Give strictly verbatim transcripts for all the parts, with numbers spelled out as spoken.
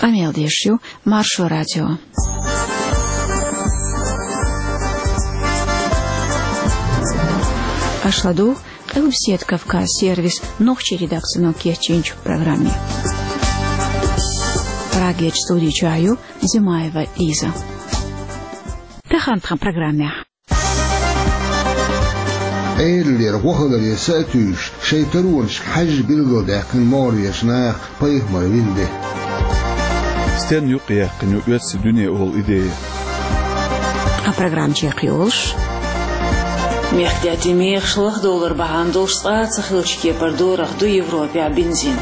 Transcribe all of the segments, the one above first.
Амел Дешью, Маршо Радио. Ашладу, Элбсет Кавказ сервис, ногче редакцию Кечинч в программе. Прагеч студии чаю, Зимаева Лиза. Тахантха программе. Эйлер вохалари сатюш, шейтарунш хаж билгодах морьяшнах пайхмар винде. Стен юқия кну уэс дуне ол идея. А программче киолш. Мехтяти мех шлах доллар бахандол штаца хилчке пардорах до Европе а бензин.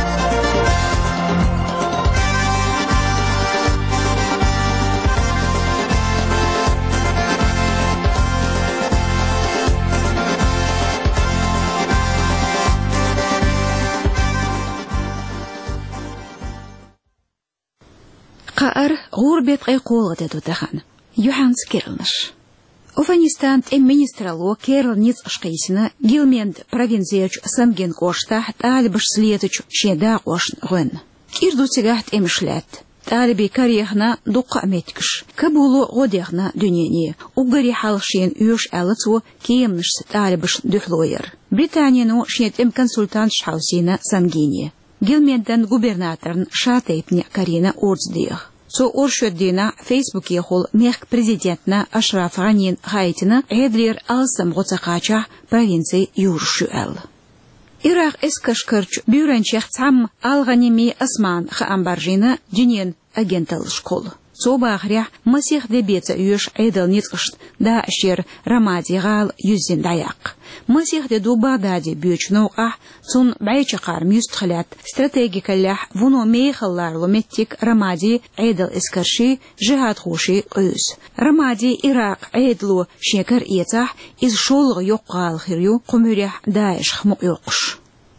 قار غربت أي قولة تدوتخان يوحانس كيرلنش أفغانستان المينسترالو كيرل نيت أشقيسنا جيلميند провинцияч سمجن قوشتا طالبش سليتش شيدا قوشن غن كيردو تيغاحت امشلات طالبي كاريخنا دوقا ميتكش كابولو غوديخنا دنياني وغري حالشين يوش ألتو كيمنش طالبش دحلوير بريطانيانو شيت ام консультант شحاوسينا سمجيني جيلميندن губернаторн شاتيبني كارينا أورزديخ سو أرشدينا فيسبوك يقول ميخ بريزيدنتنا أشرف غنين غايتنا عدلير ألسم غتقاچا провинции يورشوال إراق إسكشكرچ بيورنشيخ تعم ألغنيمي أسمان خأمبارجينا جنين أجنتل شكول سو باغريح مسيح دبيتا يوش عدل نتقشت دا أشير رمادي غال يزين داياق مسيح دو بغدادي بيوش نوقع تون بعيش قار ميستخلات استراتيجي كلاح فونو ميخلار لوميتيك رمادي عدل إسكرشي جهاد خوشي قيس رمادي إراق عدلو شيكر إيتاح إز شولغ يقال خيريو قمريح دايش خمو يقش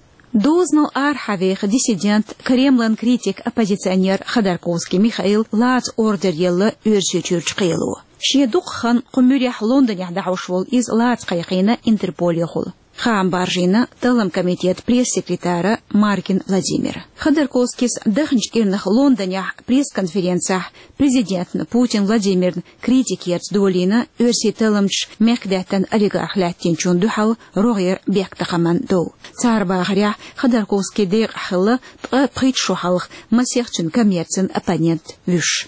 دوزنال архавех диссидент Кремлен критик оппозиционер Ходорковский Михаил лац ордер елла үрсөчүрч кыйлуу. Шедукхан кумурях Лондоне дашвол из лац кайкына Интерпол ехул. Хам баржина тылым комитет пресс-секретаря Маркин Владимир. Ходорковский дахнчкирных Лондоне пресс-конференциях президент Путин Владимир критикет долина өрси тылымч мекдеттен олигархлаттин чундухал рогер бектакаман до. Цар багря Ходорковский дек хылы притшухалых масехчун коммерцин оппонент вюш.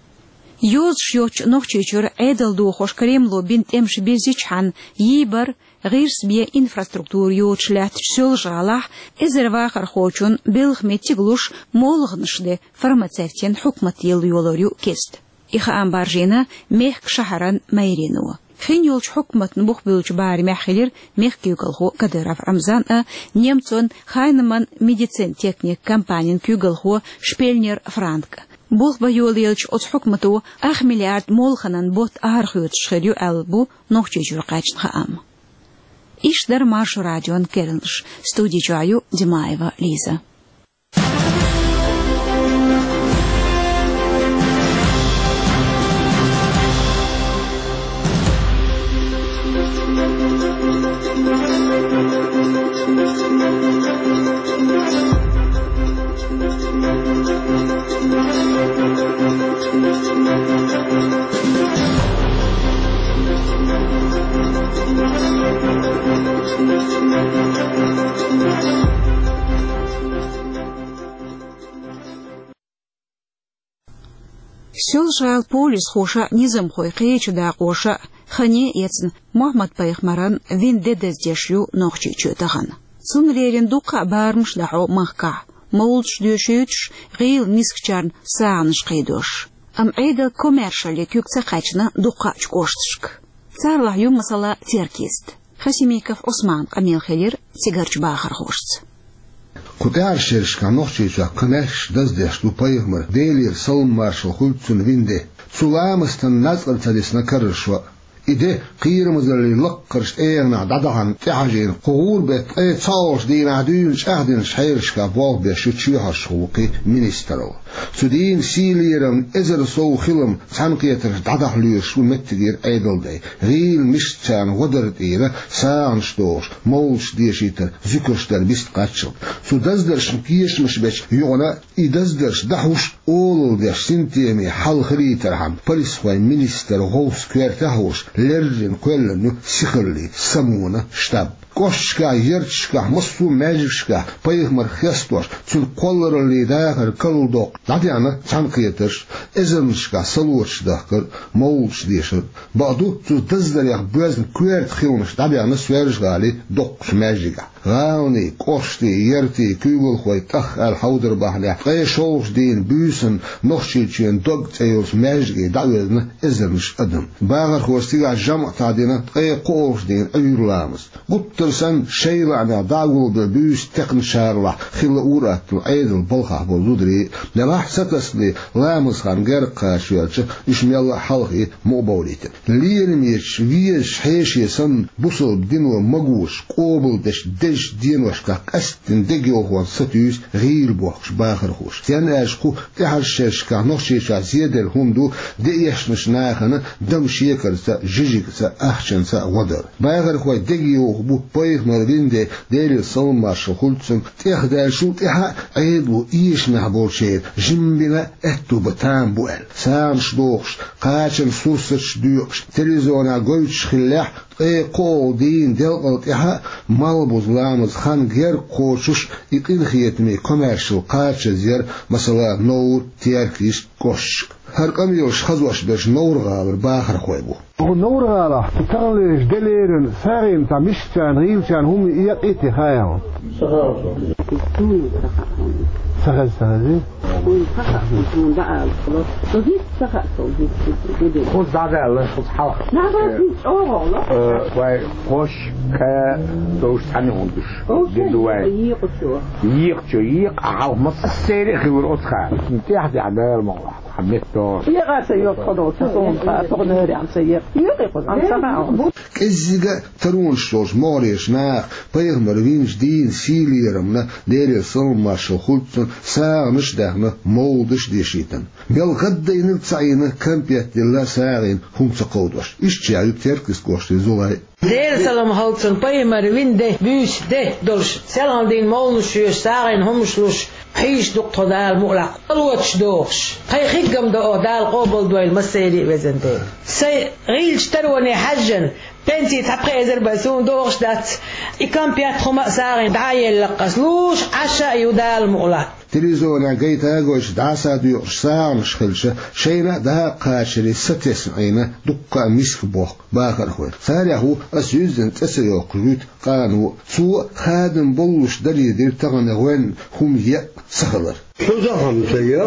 Юз шьоч ногчечур эдел духош Кремлу бинт эмш безичхан йибар غير سبيا инфраструктур يوتشلات شل جالح إزروا خرخوچون بلغ متيغلوش مولغنشده فرماتسيفتين حكمة يل يولوريو كيست إخا أمبارجينا ميخ شهران مايرينو خين يولش حكمة نبوخ بلوش باري مخيلر ميخ كيوغلخو كدراف رمزان أ نيمتون خاينمان ميديцин تكنيك كامبانين كيوغلخو شبيلنير فرانك بوخ بيوليلش أت حكمتو أخ مليارد مولخنان بوت أهرخيوت شخيريو ألبو نوخجيجو قاچن خام إشدر Марш Радион Кернш, студии чаю Зимаева Лиза. Сёлжал полис хоша низам хой кечу да коша хане яцн Мухаммад пайхмаран вин дедездешю нохчи чөтаган. Сунлерин дука бармш дахо махка. Молч дөшөч гыл мискчарн сааныш кыйдош. Ам айда коммершале күкцэ качна дука чкоштышк. Царлах ю масала теркист. Хасимиков Осман Камилхелер сигарч бахар хошц. Кутар шершка нохчича кнеш даздеш лупайгмар делир салм маршал хулцун винде. Цуламыстан назгар цадисна карышва. إده قيرمز اللي لقرش إيغنا دادهن تحجين قهور بيت إيه تصاوش دين عدونش أهدنش حيرش كابوال بيشتشوها شوقي منسترو سودين سيليرم إزر سو خلم تنقيتر داده ليش ومتغير أيدل دي غيل مشتان ودرت إيرا سانشتوش مولش ديشيتر ذكرشتر بيست قاتشل سو دزدرش مكيش مش بيش يونا إدزدرش دحوش أولو ديش سنتيمي حل خريتر هم بلسوي منستر غوص كويرتهوش لرجن كلنو سيخرلي سمونا شتاب كوشكا يرتشكا مصو ماجشكا بايغمر خيستوش تون قولر اللي داخر كالدوق داديانا تنقيترش إزرنشكا سلورش داخر مولش ديشر بعدو تو دزدر يخ بوزن كويرت خيونش داديانا سويرش غالي دوقش ماجيكا غاوني كوشتي يرتي كيغل خوي تخ الحودر بحلي غي شوش دين بوسن نوشيتشين دوق تيوش ماجيكي داوزن إزرنش أدم باغر خوستيغا جمع تادينا غي قوش دين أيرلامس ترسن شيلعنا داغول بالبوس تقن شارلح خل أورات العيد البلخة بالودري لراح ستسلي لامس خان غير قاشوالش إشميال حلقي مقبوليت ليرميش ويش حيشي سن بوصل بدينو مقوش قوبل دش دش دينوش كاك أستن دقيو خوان ستيوس غير بوخش باخر خوش تيان أشكو تحرشش كا نخشيشا زيادة الهندو ديشنش ناخنا دم شيكرسا جيجيكسا أحشنسا ودر باخر خوي دقيو خبو بايخ مربين ديري صلما شخولتسن تيخدال شو تيها عيدو إيش محبول شير جنبنا اتو بتان بوال سامش دوخش قاشن سوسش دوخش تليزونا قويتش خلاح اي قول دين دلقل تيها مالبوز لامز خان غير قوشش يقين خيتمي كوميرشل قاش زير مثلا نور تيركيش كوش هر كم يوش خزوش باش نور غابر باخر خويبو نور غالا تقلش دليرن سارين تا مشتان غيلتان هم يقيتي خايا سخل سخل وين سخل من بقى خلاص تزيد سخل تزيد خذ بعد الله خذ حلقة لا بس أوه لا واي خوش كا دوش ثاني هندش دلوقتي يق شو يق شو يق على مصر السير خير أسخان نتيح دي عدال الموضوع حميته يق سيق خلاص تصون تغني عن سيق يق عن سماع كزيجا ترون شوش ماريش نا بايغمر وينش دين سيليرمنا ديري صلما شخولتسن ساغنش دهنا مولدش ديشيتن بيال غدين التعينة كامبيات ديلا ساغين هم تقودوش إيش جايب تركز كوشتي زولاي دير سلام هالتن بايغمر وين ده بيش ده دولش سلام دين مولنش يوش ساغين همشلوش حيش دكتور دال مقلق الوتش دوخش هاي خيقم دو دال قبل دويل مسيري وزنتين سي غيلش تروني حجن بنتي تبقى أذربيجان دوغش دات إكام بياتهم سارين دعاية لقسلوش عشاء يدال مقلق تليزونا جيتا جوش دعسا ديوش سام شخلشة شينا دا قاشري ستسعين دقا مسك بوخ باخر خوي ساريهو أسيوزن تسيوق ريت قانو سوء خادم بلوش دلي دير تغنغوين هم يه سخلر شوزهم سيق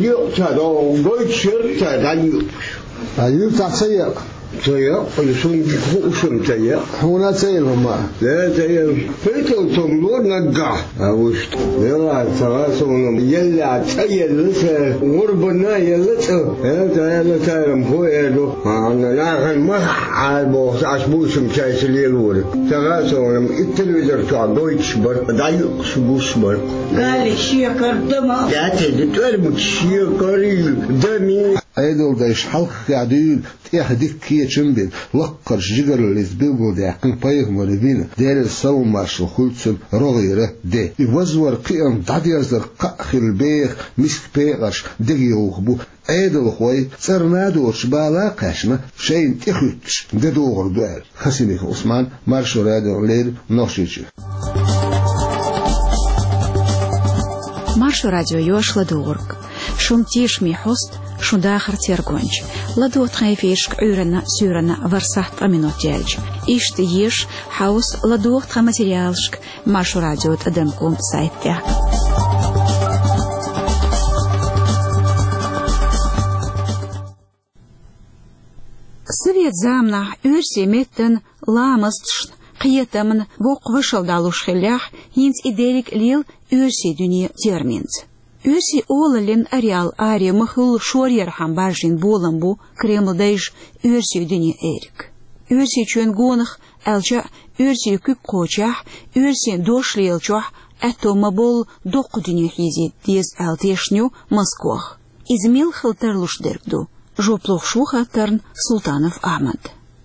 يقتدوا غيتشر تدعيو أيوب تسيق سيق يسون بخوشم سيق هنا سيق هما لا سيق فيتو تملور نقع أوشت يلا تغاسون يلا تسيق لسه غربنا يلسه هذا يلا تارم هو يدو أنا لا ما عالبو عشبوشم شايس الليل تغاسون التلفزيون تاع دويتش بر دايق شبوش بر قال شيكر دما يا تدي تقول شيكر دمي أيدل دايش حلق قاعدين تيحدك كي تشمبين لقر جيجر اللي زبيبو داقن بايغمر بينا دير السلم مارشل خلتسن رغيرة دي يوزور قيام داديازر قاخر البيخ مسك بيغش دقي وخبو أيدل خوي سرنادوش بالا قاشنا شين تيخوتش دادوغر دوال خسينيك عثمان مارشو رادو ليل نوشيتش مارشو راديو يوش لدوغرك شم تيش مي حست شو داخر تيرغونج لدو تخيفيش عورنا سورنا ورسحت أمينوت جالج إيش تيش حوس لدو تخ ماتريالشك مارشو راديو تقدمكم سايت تاعك سويت زامنا أرسي متن لامستشن قيتمن وق وشل دالوش خلاح ينس إدارك ليل أرسي دنيا تيرمينز أرسي أوللين أريال آري مخل شور يرحم بارجين بولن بو كريمل دايش أرسي دنيا إيرك Ursi chun gonach elja ursi kuk kochach ursi doshlielchach atomabol doqdini hizit dies alteshnu Moskvach. Измил хылтарлуш дергду. Жоплох шухаттарн Султанов Ахмад.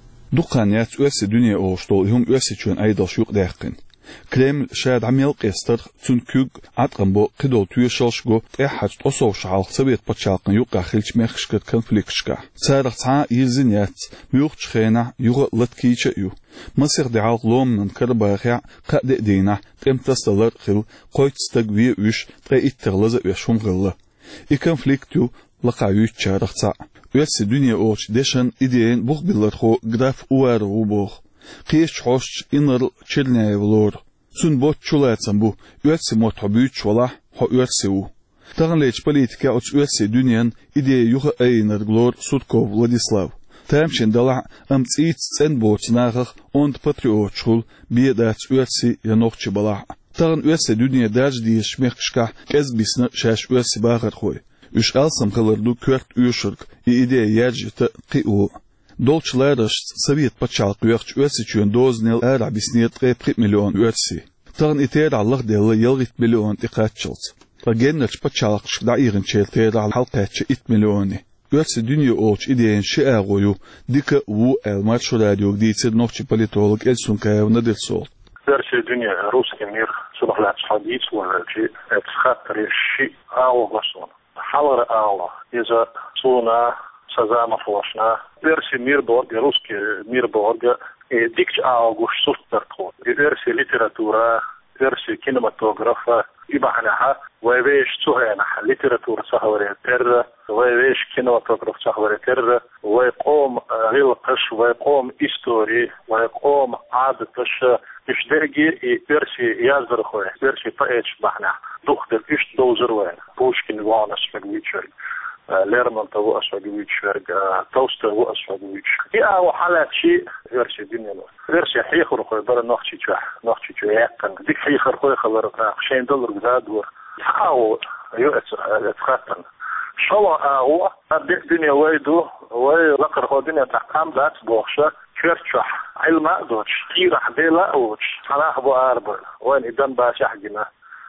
دقانيات أسي دنيا أوشتو هم أسي چون أيضا شوق داقين. كلام شاد عميل قيستر تون كوغ عدقن بو قدو تويشالشغو تيحاج تصو شعال سبيت بچالقن يوقع خيلش ميخشكت كونفليكشكا. تسارق تعا يزينيات ميوخ چخينا يوغ لتكيچا يو. مصير دعاق لوم من كرباخيع قد دينا تمتستلر خيل قويت ستقوي ويش تغي اتغلز ويشهم غلا. الكونفليكتو لقاويت چارق تعا. أسي دنيا أوش دشن إدين بوخ بلرخو غراف اوار وبوخ. قيش حوش إنر چلناي ولور. سن بوت چولاتسن بو أسي مطبيوش ولا هو أسيو. تغنليش بوليتيكا أوش أسي دنيان إدي يوخ أينر غلور سودكو فلاديسلاو. تامشن دلع أمت إيت سن بوت ناغخ أوند باتريوت شغل بيدات أسي ينوخش بلع. تغن أسي دنيا داج ديش ميخشكا كز بيسنا شاش أسي باغر خوي. Üç alsam kalırdu kört üyüşürk, i ideya yerciti qi'u. Dolçlarışt, Soviet paçal qüyaqç üyesi çün doznil ära bisniyet qeyp milyon üyesi. Tağın iter Allah deli yılgit milyon iqatçılç. Tagenneç paçalqış da iğin çelter al halqatçı it milyoni. Üyesi dünya olç ideyen şi ağoyu, dika u elmat şu radyo gdiytsir nokçi politolog Elsun Kayevna dilsol. Версия dünya, русский мир, сулахлац хадиц, валачи, это хаттари ши ağoğasun. حلر الله إذا صونا سزامة فلاشنا إرسي مير بورج روسكي مير بورج ديكش أوغوش سوسترتو إرسي ليتراتورا إرسي كينماتوغرافا إبعناها ويش سهينا ليتراتورا سهوري تر ويش كينماتوغراف سهوري تر ويقوم غلقش ويقوم إستوري ويقوم عادتش إش درجي إرسي يازر خوي إرسي طائش بحنا دختر إش دوزر وين بوشكين وانس فجويتشر ليرمونتو هو أسفجويتشر توستر هو أسفجويتشر يا وحالات شيء إرسي دنيا إرسي حيخر خوي برا نخشي تشح نخشي تشياقن ديك حيخر خوي خبر خشين دولار جداد ور حاول يؤت تخطن شو هو الدنيا ويدو وي لقر هو الدنيا تحكم ذات بوخشة كرتشح علم أدوش خير حديلا أوش حناخ بو أربع وين إدن باش حقنا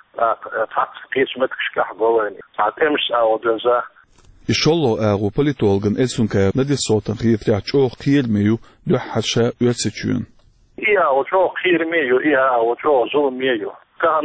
تحت قيس متكش كحبا وين تعتمش أو جزا إشالله أغو politologen Elsun Kayevna ندي صوتن خيف ريح جو خير ميو دو حشا يرسيتشون إيا وجو خير ميو إيا وجو ظلم ميو كان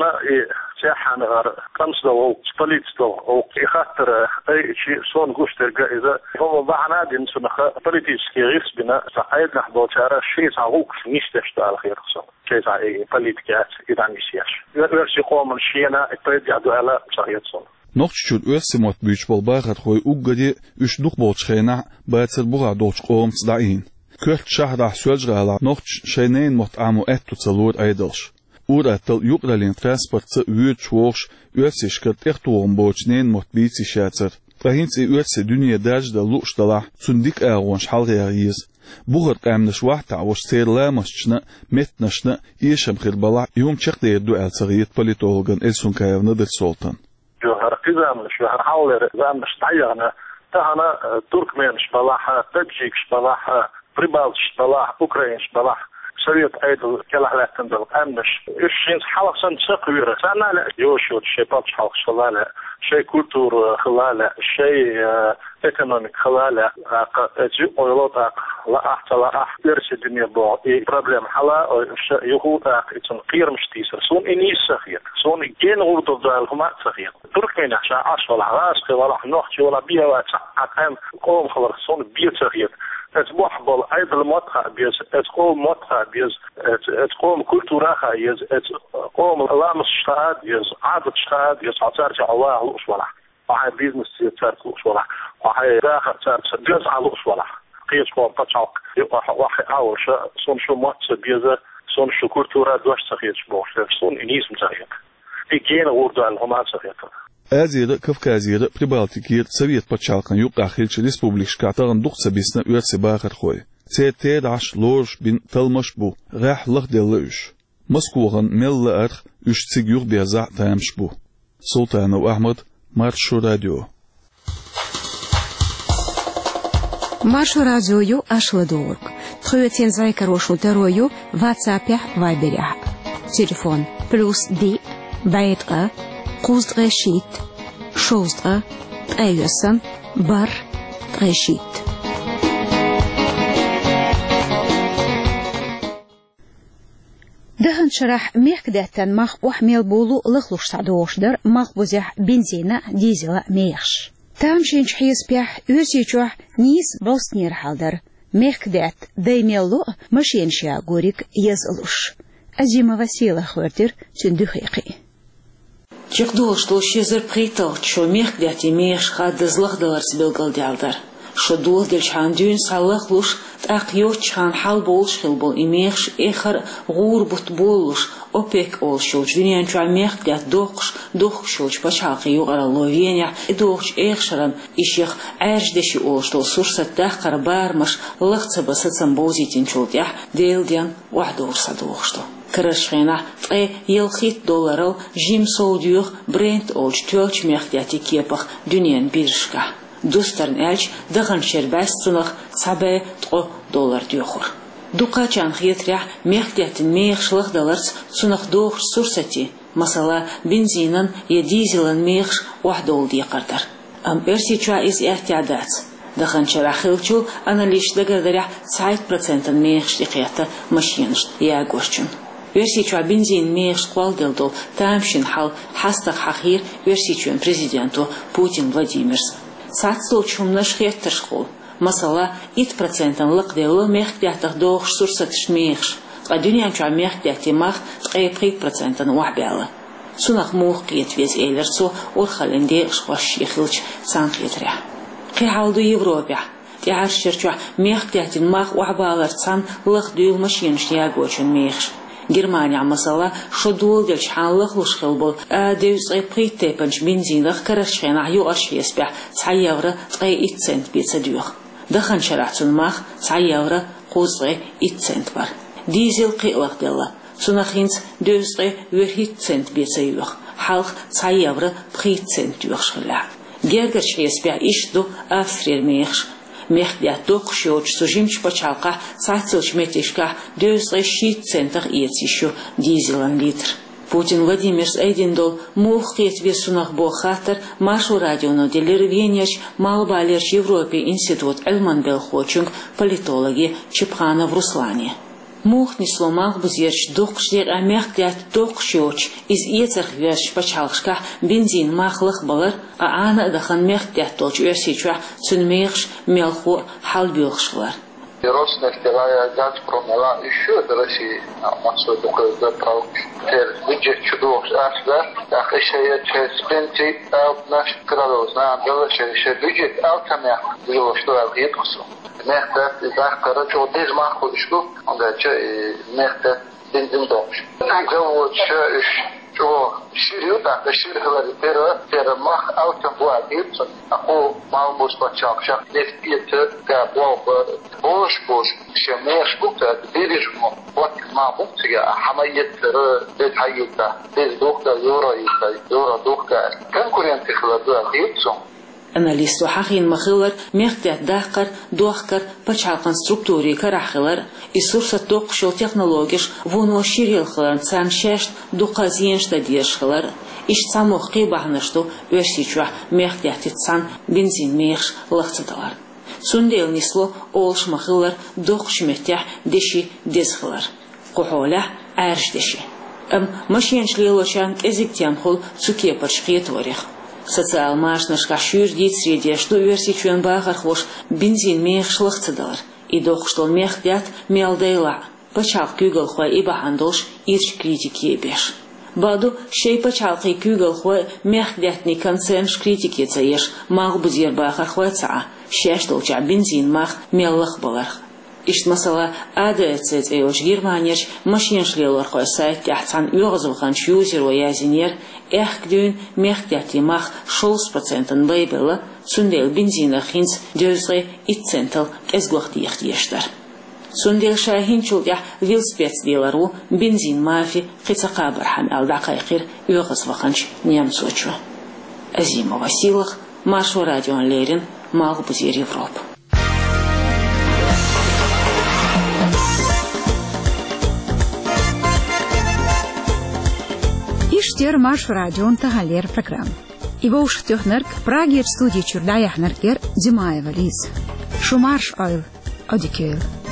سيحان غار كمس دو سبليت دو أو كي خاطر أي شيء صون قشتر إذا هم بعنا دين سنخ بوليتيسكي غيرس بنا سعيد نحضو تارا شيء تعوق نيشتش تال خير خصو شيء تعي بوليتيكات إذا نيسياش يرسي قوم الشينا التريد يعدو على صحيح صون نقشون أسي مات بيش بالباغت خوي أوغدي إش دوق بولشخينا باتر بغا دوش قوم صدعين كرت شهر سوالج غالا نقش شينين مات عمو أتو تلور أيدلش أوراتل يقرالين ترانسبورت ويد شوش أسي شكرت إختوهم بوشنين مات بيتي شاتر فهينس أسي دنيا داج دا لوش دلا تنديك أغوانش حال غيريز بغر قامنش واحد عوش سير لامشنا متنشنا إيشم خير بلا يوم شخ دير دو ألسغيت politologen Elsun Kayevna دل سلطان جوهر قزامنش جوهر حاول قزامنش تعيغنا تهنا تركمن شبلاحة تاجيك شبلاحة بريبال شبلاح أوكرين شبلاح سويت أيضا كلا لا تندل قامنش إيش حلق سنت سقويرة سنة لا يوشوت شيء باتش حلق خلالة شيء كولتور خلالة شيء ايكونوميك خلالة أجي أولوت لا أحت لا أحت درس الدنيا بو إيه بروبلم حلا يهود إتن قير مش تيسر سون إنيس سخير سون جين غورد الدال هما سخير تركمن عشان عش ولا عراس ولا نوحش ولا بيها واتعام قوم خبر سون بيت سخير تسبح بال أيضا المطخ بيز تقوم مطخ بيز تقوم كولتورها يز تقوم لامس شهاد يز عادة شهاد يز عتارج الله الأصولة وهاي بيزنس يتارج الأصولة وهاي داخل تارج بيز على الأصولة قيس قوم تشعق واحد أول شيء صون شو مطس بيزة صون شو كولتورا دوش سخير بوش صون إنيس مسخير إيجين ورد على الهمان سخير Azira Kavkazira Pribaltikir Soviet paçalkan yuqa xilç respublika tağın duqsa bisna üyesi bağır xoy. Sete daş loj bin talmaş bu. Rahlıq deli üş. Moskvagan mella arx üç sigur beza tamş bu. Sultanov Ahmad Marshu Radio. Marshu Radio yu ashladorg. Тхуетен зайкарошу терою ватсапя вайберя. Телефон плюс ди байтга куздрешит шоздга тайосан бар трешит. دهن شرح ميخدتن مخ وحميل بولو لخلوش سعدوشدر مخ بوزيح بنزينة ديزيلا ميخش تامشين شحيز بيح يوسيچوح نيس بوسنير حالدر ميخدت دايميلو مشين شيا غوريك يزلوش أزيما وسيلة خورتر تندوخيقي Чекдол, что щезер притал, что мехдяти меш хад злахдалар сбилгал дялдар. Что дул дельчхан дюн салах луш, так йочхан хал болш хилбол и меш эхар гурбут болуш, опек ол шоч, дюнян чуа мехдят дохш, дох шоч, пачалки югара ловеня, и дохш эхшаран, ишех аждеши ол, что сурсат дахкар бармаш, лахцаба сацам бозитин чултях, дейлдян вахдор садохшто. Крашхена э елхит долларал жим солдюх бренд олч тёлч мехтяти кепах дюнен биршка. Дустарн элч даган шербастунах сабе то доллар дюхур. Дукачан хитрях мехтятин мехшлах долларс сунах дох сурсати. Масала бензинан я дизелан мехш вахдол дикартар. Ам эрси чуа из эхтядат. Даган шарахилчу аналиш дагадаря цайт процентан мехш дикята машинш я гошчун. Версичу бензин меш сквалдел тамшин хал хастах хахир версичу президенту Путин Владимирс. Сацл чумнаш хеттершхол. Масала ит процентан лакдело мехтятах дох сурсатш меш. Адюнян чу мехтяти мах трепри процентан вахбяла. Сунах мух киет вез элерцу орхаленде шваш ехилч санклитря. Кихалду Европе. Тяшчерчу мехтятин мах вахбалар цан лахдюл машинш ягочун меш. Германия масала шодул дельч ханлах лушхилбол адевс эприте панч бензинах карашхена ю аршеспя цай евро цай ит цент бецадюх. Дахан шарацун мах цай евро кузле ит цент бар. Дизел қилах дела. Сунахинц дözre верхит цент бецаюх. Халх цай евро прит цент дюхшхила. Гергер шеспя ишду австрир мехш. Мехдят док шоч сужимч почалка сацилч метишка дözre шит центах иетищу дизелан литр. Путин Владимирс эйдиндол мухкет весунах бохатер машу радиону делервеньяч малбалерш Европе институт Эльманбел Хочунг политологи Чепхана в Руслане. Мух не сломал бузерч докшлер а мехдят док шоч из иетах верш почалшка бензин махлах балар а ана дахан мехдят толч версичуа цунмехш мелху халбюхшлар. Роснефтевая Газпром была еще до России, а массовый такой заправ. Теперь бюджет чудов асла, так еще я через пенсии, а наш кралов знаем, было через бюджет алтамя, было что алгебрусу. Мехтат изах карачо без махудишку, он да че мехтат бензин домш. Так вот че что ширю так ширю говорит пера пера мах алтам буагит, а о малбус почак шак нефтьет да боб бош бош шемеш букта бережмо вот мамутига хамаят бед хайта без доктор юра юра юра доктор конкурент хлада хитсон. Аналист وحقين مخلر مختات داقر دوخكر بچال конструктури карахлар и сурса токшол технологиш воно ширил хлан цан шешт дуказиенш дадешхлар иш самох кибахнашто версичуа мختати цан бензин меш лахцаталар сундел нисло олш махлар дохшметя деши десхлар قحوله арш деши ам машиншлилошан эзиктян хол цуке пачхет ворих социал машнаш кашюр дит среди что версичуен бахар хош бензин мехшлахцадалар и дох что мехдят мелдейла пачал кюгал хва и бахандош ирч критики беш баду шей пачал кюгал хва мехдят ни консенш критики цаеш маг бузер бахар хваца шештолча бензин мах меллах балар ишт масала адецет эош германияч машиншлелар хва сайт тяхцан югазулхан шюзер ва язинер эхкдün мехтяти мах шолс процентан бейбела сундел бензина хинц дözre ит центал эсгуахти яхтиештар. Сундел шахинчул я вилспец делару бензин мафи хицака бархан алдакайкир югаз ваханч немцочу. Азима Василах, Машу радион Лерин, Малбузер Европа. Иштер марш радион тагалер программ. Его уж тёхнерк Прагер студии чурляях неркер Димаева Лиз. Шумарш ойл одикёйл.